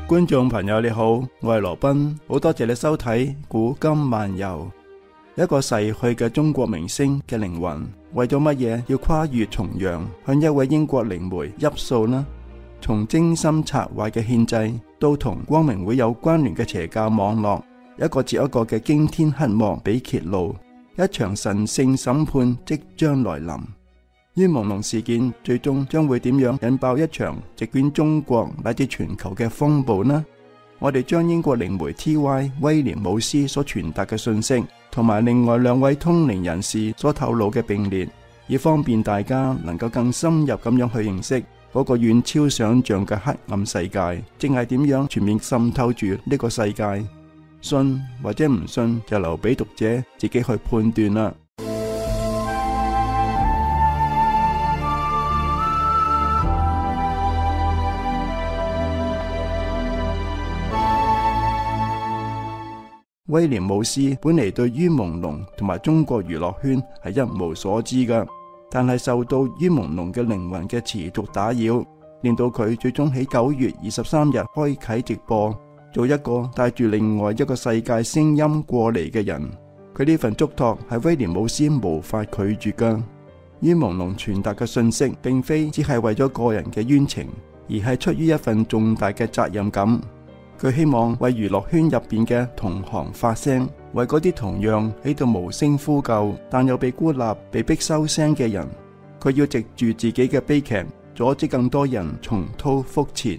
觀眾朋友你好，我係羅賓，好多謝你收睇古今漫遊。一個逝去嘅中國明星嘅靈魂，為咗乜嘢要跨越重洋，向一位英國靈媒泣訴呢？從精心策劃嘅獻祭，到同光明會有關聯嘅邪教網絡，一個接一個嘅驚天黑幕被揭露，一場神聖審判即將來臨。於朦朧事件最終將會點樣引爆一場席捲中國乃至全球嘅風暴呢？我哋將英國靈媒 T.Y. 威廉姆斯所傳達嘅信息，同埋另外兩位通靈人士所透露嘅並列，以方便大家能夠更深入咁樣去認識嗰個遠超想象嘅黑暗世界，正係點樣全面滲透住呢個世界。信或者唔信，就留俾讀者自己去判斷啦。威廉姆斯本嚟對於朦朧同埋中國娛樂圈係一無所知㗎，但係受到於朦朧嘅靈魂嘅持續打擾，令到佢最終喺9月23日開啟直播，做一個帶住另外一個世界聲音過嚟嘅人。佢呢份囑託係威廉姆斯無法拒絕㗎。於朦朧傳達嘅信息並非只係為咗個人嘅冤情，而係出於一份重大嘅責任感。佢希望為娛樂圈入邊嘅同行發聲，為嗰啲同樣喺度無聲呼救但又被孤立、被逼收聲嘅人。佢要藉住自己嘅悲劇，阻止更多人重蹈覆轍。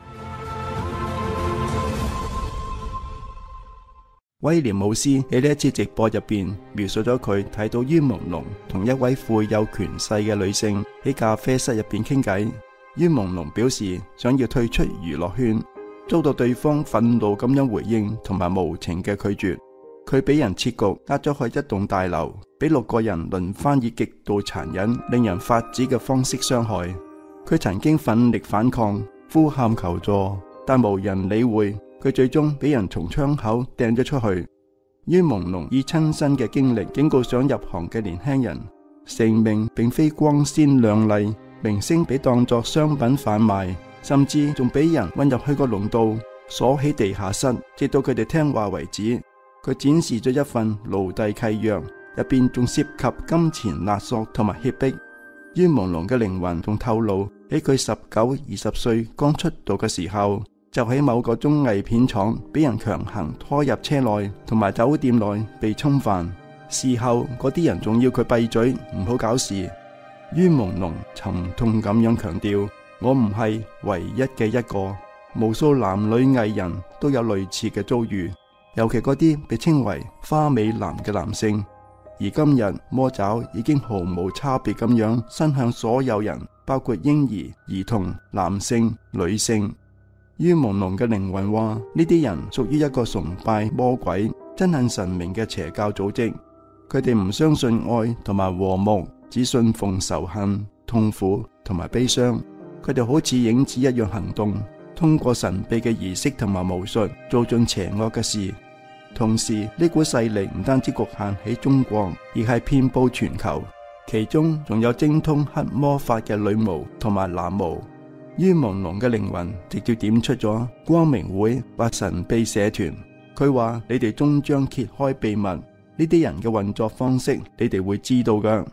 威廉姆斯喺呢一次直播入邊描述咗佢睇到於朦朧同一位富有權勢嘅女性喺咖啡室入邊傾偈。於朦朧表示想要退出娛樂圈，遭到對方憤怒咁樣回應同埋無情嘅拒絕。佢俾人設局呃咗去一棟大樓，俾6個人輪番以極度殘忍、令人發指嘅方式傷害。佢曾經奮力反抗、呼喊求助，但無人理會。佢最終俾人從窗口掟咗出去。於朦朧以親身嘅經歷警告想入行嘅年輕人，成名並非光鮮亮麗，明星被當作商品販賣，甚至仲俾人運入去個籠度，鎖喺地下室，直到佢哋聽話為止。佢展示咗一份奴隸契約，入邊仲涉及金錢勒索同埋脅迫。於朦朧嘅靈魂仲透露，喺佢19、20歲剛出道嘅時候，就喺某個綜藝片廠俾人強行拖入車內，同埋酒店內被侵犯。事後嗰啲人仲要佢閉嘴，唔好搞事。於朦朧沉痛咁樣強調，我唔係唯一嘅一個，無數男女藝人都有類似嘅遭遇，尤其嗰啲被稱為花美男嘅男性。而今日魔爪已經毫無差別咁樣伸向所有人，包括嬰兒、兒童、男性、女性。於朦朧嘅靈魂話，呢啲人屬於一個崇拜魔鬼、憎恨神明嘅邪教組織。佢哋唔相信愛同埋和睦，只信奉仇恨、痛苦同埋悲傷。佢哋好似影子一樣行動，通過神秘嘅儀式同埋巫術做盡邪惡嘅事。同時呢股勢力唔單止局限喺中國，而係遍佈全球，其中仲有精通黑魔法嘅女巫同埋男巫。於朦朧嘅靈魂直接點出咗光明會或神秘社團。佢話，你哋終將揭開秘密，呢啲人嘅運作方式你哋會知道噶。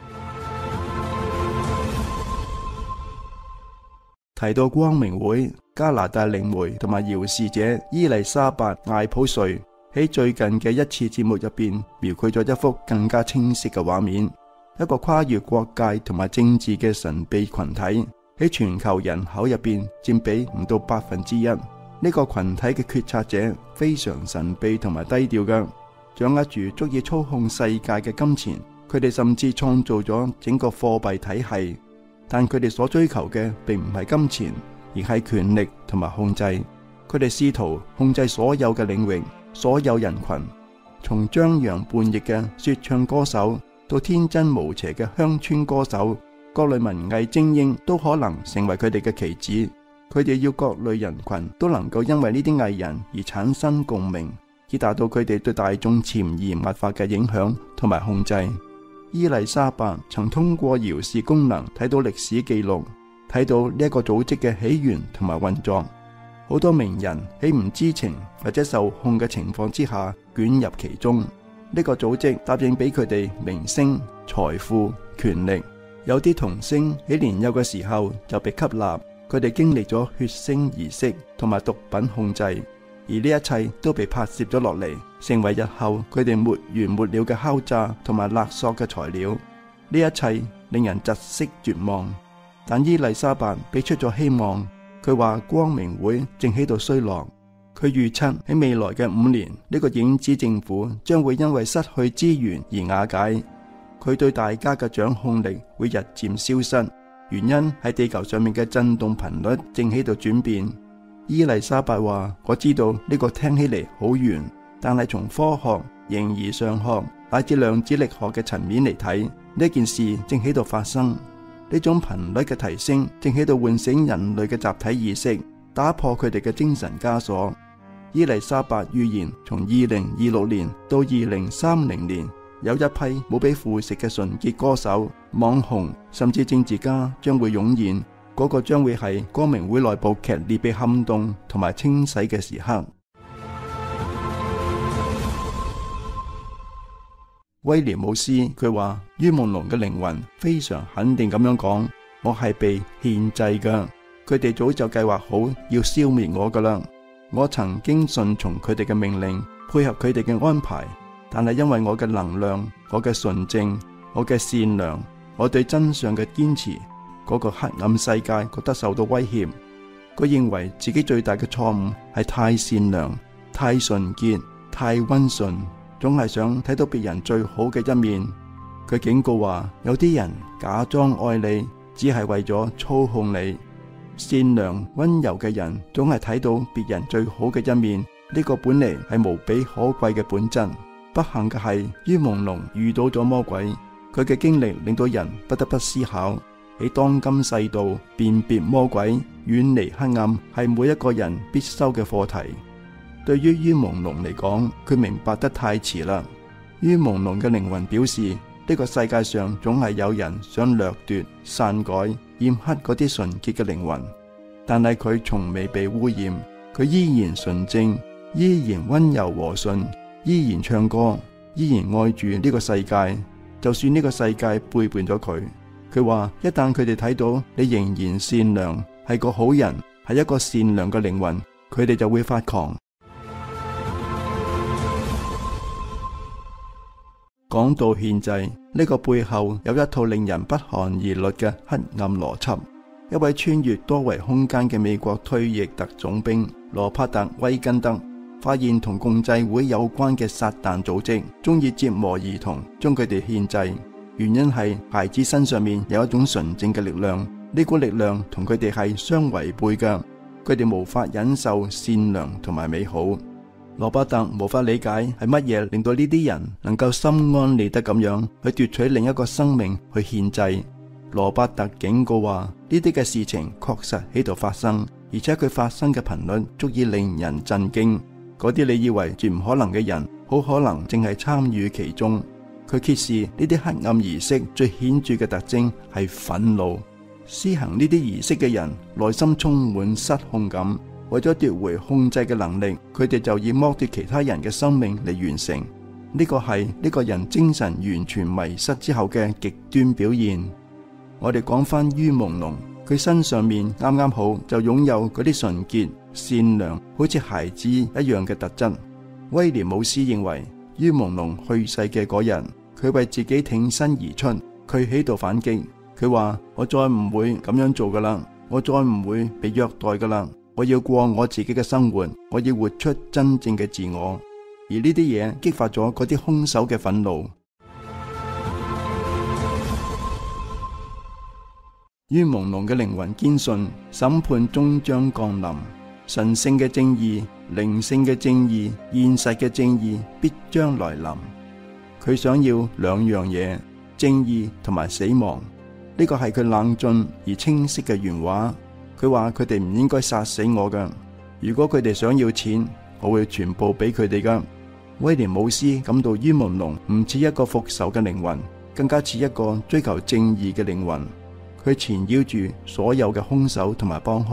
提到光明會，加拿大靈媒同埋遙視者伊麗莎白艾普瑞喺最近嘅一次節目入邊描繪咗一幅更加清晰嘅畫面，一個跨越國界同埋政治嘅神秘群體，喺全球人口入邊佔比唔到1%。呢個群體嘅決策者非常神秘同埋低調嘅，掌握住足以操控世界嘅金錢。佢哋甚至創造咗整個貨幣體系，但佢哋所追求嘅並唔係金錢，而係權力同埋控制。佢哋試圖控制所有嘅領域、所有人群，從張揚叛逆嘅說唱歌手到天真無邪嘅鄉村歌手，各類文藝精英都可能成為佢哋嘅棋子。佢哋要各類人群都能夠因為呢啲藝人而產生共鳴，以達到佢哋對大眾潛移默化嘅影響同埋控制。伊麗莎白曾通過遙視功能睇到歷史記錄，睇到呢一個組織嘅起源同埋運作。 好多名人喺唔知情或者受控嘅情況之下捲入其中。呢個組織答應俾佢哋名聲、財富、權力。有啲童星喺年幼嘅時候就被吸納，佢哋經歷咗血腥儀式同埋毒品控制，而呢一切都被拍攝咗落嚟，成為日後佢哋沒完沒了嘅敲詐同埋勒索嘅材料。呢一切令人窒息絕望。但伊麗莎白俾出咗希望，佢話光明會正喺度衰落。佢預測喺未來嘅5年，呢個影子政府將會因為失去資源而瓦解。佢對大家嘅掌控力會日漸消失，原因係地球上面嘅震動頻率正喺度轉變。伊麗莎白話：我知道呢個聽起嚟好遠，但係從科學、形而上學乃至量子力學嘅層面嚟睇，呢件事正喺度發生。呢種頻率嘅提升正喺度喚醒人類嘅集體意識，打破佢哋嘅精神枷鎖。伊麗莎白預言，從2026年到2030年，有一批冇俾腐蝕嘅純潔歌手、網紅甚至政治家將會湧現，嗰個將會係光明會內部劇烈被撼動同埋清洗嘅時刻。威廉姆斯佢話：於夢龍嘅靈魂非常肯定咁樣講，我係被獻祭噶，佢哋早就計劃好要消滅我噶啦。我曾經順從佢哋嘅命令，配合佢哋嘅安排，但係因為我嘅能量、我嘅純正、我嘅善良、我對真相嘅堅持，嗰個黑暗世界覺得受到威脅。佢認為自己最大嘅錯誤係太善良、太純潔、太溫順，總係想睇到別人最好嘅一面。佢警告話，有啲人假裝愛你，只係為咗操控你。善良溫柔嘅人總係睇到別人最好嘅一面，呢個本嚟係無比可貴嘅本質。不幸嘅係，於夢龍遇到咗魔鬼，佢嘅經歷令到人不得不思考，喺當今世道辨別魔鬼、遠離黑暗係每一個人必修嘅課題。對於於夢龍嚟講，佢明白得太遲啦。於夢龍嘅靈魂表示，呢個世界上總係有人想掠奪、篡改、染黑嗰啲純潔嘅靈魂，但係佢從未被污染，佢依然純正，依然溫柔和順，依然唱歌，依然愛住呢個世界。就算呢個世界背叛咗佢，佢話一旦佢哋睇到你仍然善良，係個好人，係一個善良嘅靈魂，佢哋就會發狂。講到獻祭，呢個背後有一套令人不寒而慄嘅黑暗邏輯。一位穿越多維空間嘅美國退役特種兵羅伯特·威根德發現同共濟會有關嘅撒旦組織中意折磨兒童，將佢哋獻祭。原因係孩子身上面有一種純正嘅力量，呢股力量同佢哋係相違背嘅，佢哋無法忍受善良同埋美好。羅伯特無法理解係乜嘢令到呢啲人能夠心安理得咁樣去奪取另一個生命去獻祭。羅伯特警告話，呢啲嘅事情確實喺度發生，而且佢發生嘅頻率足以令人震驚。嗰啲你以為絕唔可能嘅人，好可能正係參與其中。佢揭示呢啲黑暗儀式最顯著嘅特徵係憤怒。施行呢啲儀式嘅人內心充滿失控感，為咗奪回控制嘅能力，佢哋就以剝奪其他人嘅生命嚟完成。呢個係呢個人精神完全迷失之後嘅極端表現。我哋講翻於夢龍，佢身上面啱啱好就擁有嗰啲純潔、善良，好似孩子一樣嘅特質。威廉姆斯認為，於夢龍去世嘅嗰日，佢為自己挺身而出，佢喺度反擊。佢話：我再唔會咁樣做噶啦，我再唔會被虐待噶啦。我要過我自己嘅生活，我要活出真正嘅自我。而呢啲嘢激發咗嗰啲兇手嘅憤怒。於朦朧嘅靈魂堅信審判終將降臨，神聖嘅正義、靈性嘅正義、現實嘅正義必將來臨。佢想要兩樣嘢：正義同埋死亡。呢個係佢冷峻而清晰嘅原話。佢話佢哋唔應該殺死我噶，如果佢哋想要錢，我會全部俾佢哋噶。威廉姆斯感到於朦朧唔似一個復仇嘅靈魂，更加似一個追求正義嘅靈魂。佢纏繞住所有嘅兇手同埋幫兇，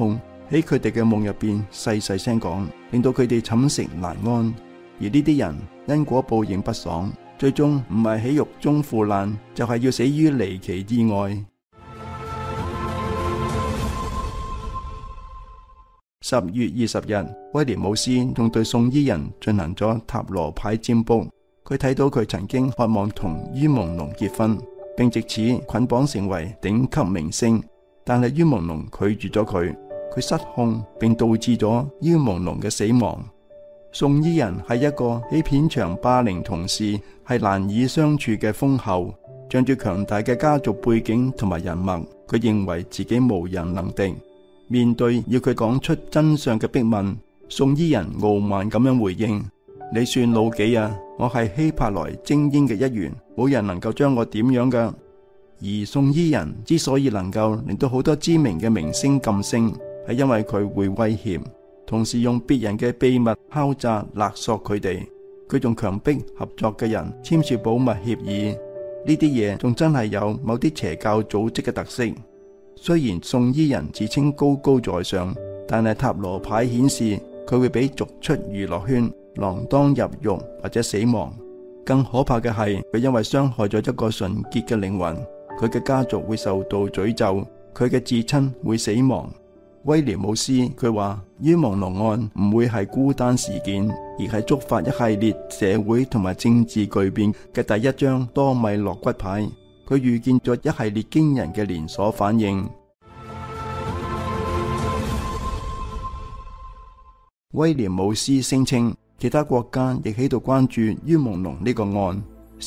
喺佢哋嘅夢入邊細細聲講，令到佢哋寢食難安。而呢啲人因果報應不爽，最終唔係喺獄中腐爛，就係要死於離奇意外。10月20日，威廉姆斯仲對宋伊人進行咗塔羅牌占卜。佢睇到佢曾經渴望同於朦朧結婚，並藉此捆綁成為頂級明星，但係於朦朧拒絕咗佢。佢失控，並導致咗於朦朧嘅死亡。宋伊人係一個喺片場霸凌同事係難以相處嘅封侯，仗住強大嘅家族背景同埋人脈，佢認為自己無人能敵。面對要佢講出真相嘅逼問，宋伊人傲慢咁樣回應：你算老幾啊？我係希伯來精英嘅一員，冇人能夠將我點樣噶。而宋伊人之所以能夠令到好多知名嘅明星噤聲，係因為佢會威脅，同時用別人嘅秘密敲詐勒索佢哋。佢仲強迫合作嘅人簽署保密協議，呢啲嘢仲真係有某啲邪教組織嘅特色。雖然宋伊人自稱高高在上，但係塔羅牌顯示佢會被逐出娛樂圈，鋃鐺入獄或者死亡。更可怕嘅係，佢因為傷害咗一個純潔嘅靈魂，佢嘅家族會受到詛咒，佢嘅至親會死亡。威廉姆斯佢話，於朦朧案唔會係孤單事件，而係觸發一系列社會同埋政治巨變嘅第一張多米諾骨牌。佢預見咗一系列驚人嘅連鎖反應。威廉姆斯聲稱，其他國家亦喺度關注於朦朧呢個案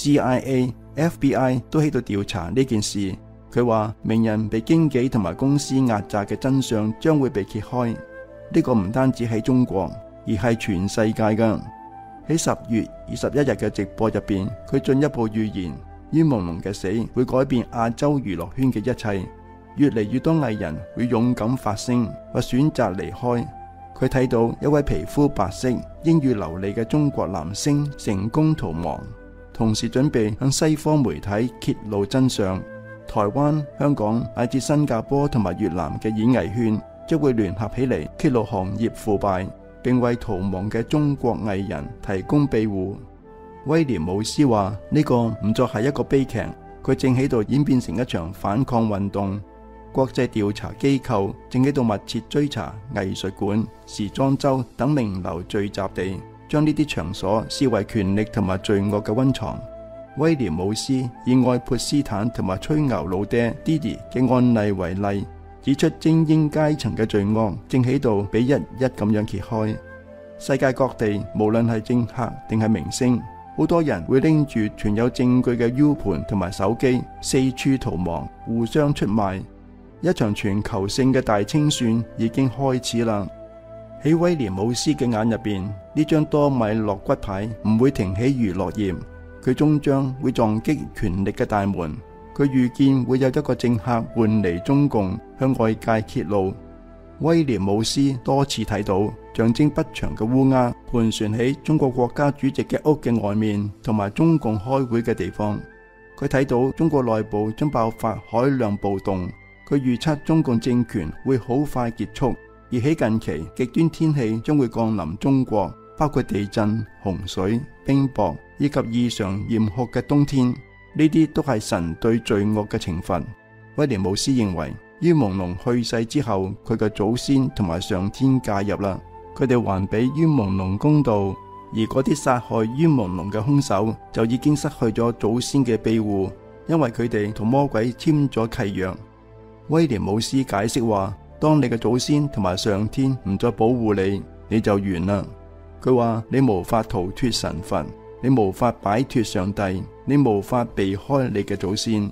，CIA、FBI 都喺度調查呢件事。佢話，名人被經紀同埋公司壓榨嘅真相將會被揭開。呢個唔單止喺中國，而係全世界㗎。喺10月21日嘅直播入邊，佢進一步預言，於朦朧嘅死會改變亞洲娛樂圈嘅一切，越嚟越多藝人會勇敢發聲或選擇離開。佢睇到一位皮膚白皙、英語流利嘅中國男星成功逃亡，同時準備向西方媒體揭露真相。台灣、香港乃至新加坡同埋越南嘅演藝圈將會聯合起嚟揭露行業腐敗，並為逃亡嘅中國藝人提供庇護。威廉姆斯話，呢個唔再係一個悲劇，佢正喺度演變成一場反抗運動。國際調查機構正喺度密切追查藝術館、時裝周等名流聚集地，將呢啲場所視為權力同埋罪惡嘅溫床。威廉姆斯以愛潑斯坦同埋吹牛老爹 Diddy 嘅案例為例，指出精英階層嘅罪惡正喺度被一一咁樣揭開。世界各地無論係政客定係明星，好多人會拎住存有證據嘅 U 盤同埋手機四處逃亡，互相出賣。一場全球性嘅大清算已經開始啦。喺威廉姆斯嘅眼入邊，呢張多米諾骨牌唔會停喺娛樂業，佢終將會撞擊權力嘅大門。佢預見會有一個政客換嚟中共，向外界揭露。威廉姆斯多次睇到象徵不祥嘅烏鴉盤旋喺中國國家主席嘅屋嘅外面，同埋中共開會嘅地方。佢睇到中國內部將爆發海量暴動。佢預測中共政權會好快結束，而喺近期極端天氣將會降臨中國，包括地震、洪水、冰雹以及異常嚴酷嘅冬天。呢啲都係神對罪惡嘅懲罰。威廉姆斯認為，於朦朧去世之後，佢嘅祖先同埋上天介入啦，佢哋還俾於朦朧公道，而嗰啲殺害於朦朧嘅兇手就已經失去咗祖先嘅庇護，因為佢哋同魔鬼簽咗契約。威廉姆斯解釋話，當你嘅祖先同埋上天唔再保護你，你就完啦。佢話，你無法逃脫神罰，你無法擺脫上帝，你無法避開你嘅祖先。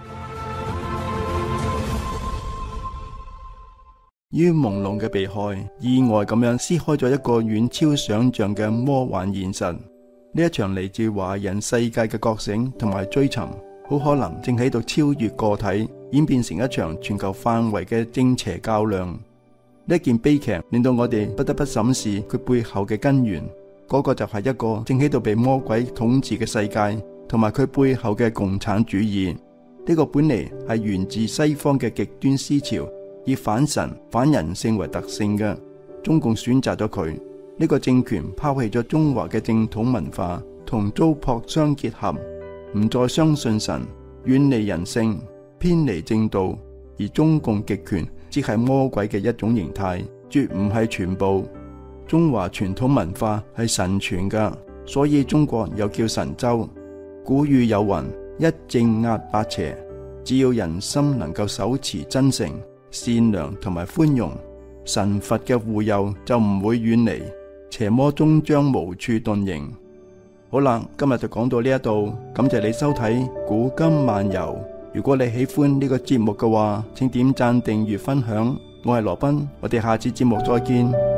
於朦朧嘅被害意外咁樣撕開咗一個遠超想象嘅魔幻現實。呢一場嚟自華人世界嘅覺醒同埋追尋，好可能正喺度超越個體，演變成一場全球範圍嘅正邪較量。呢件悲劇令到我哋不得不審視佢背後嘅根源，嗰個就係一個正喺度被魔鬼統治嘅世界，同埋佢背後嘅共產主義。呢個本嚟係源自西方嘅極端思潮， 以反神反人性為特性嘅。中共選擇咗佢呢個政權，拋棄咗中華嘅正統文化同糟粕相結合，唔再相信神，遠離人性，偏離正道。而中共極權只係魔鬼嘅一種形態，絕唔係全部。中華傳統文化係神傳㗎，所以中國又叫神州。古語有云：一正壓百邪。只要人心能夠手持真誠、善良同埋寬容，神佛嘅護佑就唔會遠離，邪魔終將無處遁形。好啦，今日就講到呢一度，感謝你收睇古今漫遊。如果你喜歡呢個節目嘅話，請點讚、訂閱、分享。我係羅賓，我哋下次節目再見。